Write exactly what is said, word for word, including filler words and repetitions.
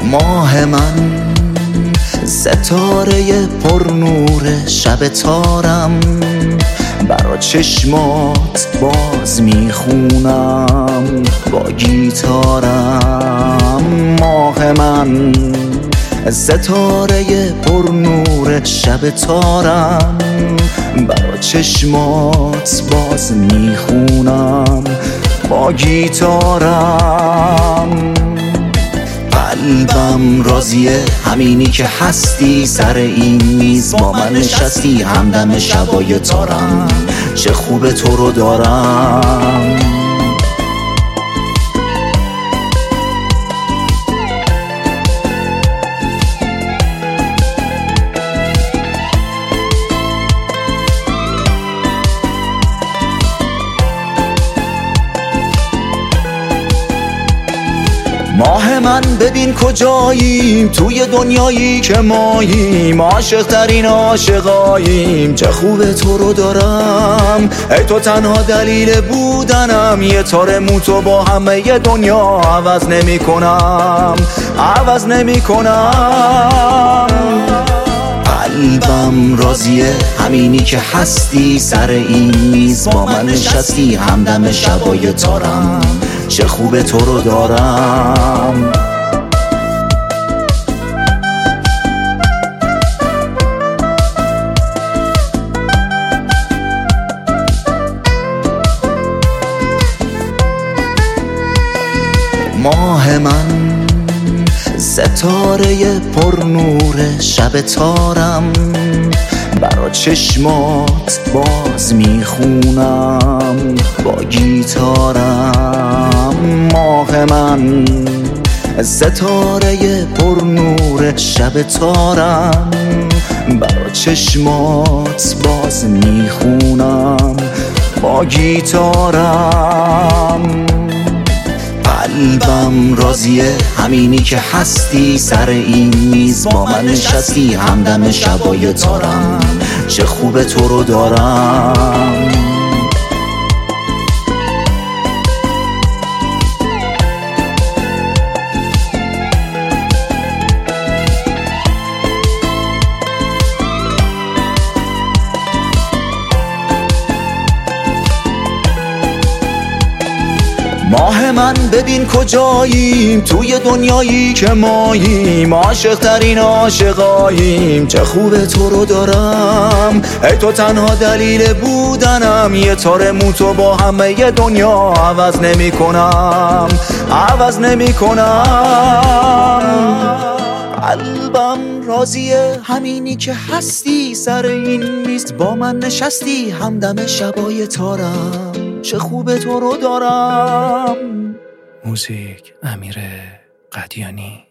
ماه من، ستاره پر نور شب تارم، برا چشمات باز میخونم با گیتارم. ماه من، ستاره پر نور شب تارم، برا چشمات باز میخونم با گیتارم. قلبم راضیه همینی که هستی، سر این میز با من نشستی، همدم شبای تارم، چه خوبه تو رو دارم. ماه من ببین کجاییم، توی دنیایی که ماییم، عاشق ترین عاشقاییم، چه خوبه تو رو دارم. ای تو تنها دلیل بودنم، یه تار موتو با همه دنیا عوض نمی کنم، عوض نمی کنم. قلبم راضیه همینی که هستی، سر این میز با من نشستی، همدم شبای تارم، چه خوبه تو رو دارم. ماه من، ستاره پر نور شب تارم، برا چشمات باز میخونم با گیتارم. ماه من، ستاره پر نور شب تارم، برا چشمات باز میخونم با گیتارم. قلبم راضیه همینی که هستی، سر این میز با من نشستی، همدم شبای تارم، چه خوبه تو رو دارم. ماه من ببین کجاییم، توی دنیایی که ماییم، عاشق ترین عاشقاییم، چه خوبه تو رو دارم. ای تو تنها دلیل بودنم، یه تار موتو با همه دنیا عوض نمی کنم، عوض نمی کنم. قلبم راضیه همینی که هستی، سر این میز با من نشستی، همدم شبای تارم، چه خوبه تو رو دارم. موزیک امیر قدیانی.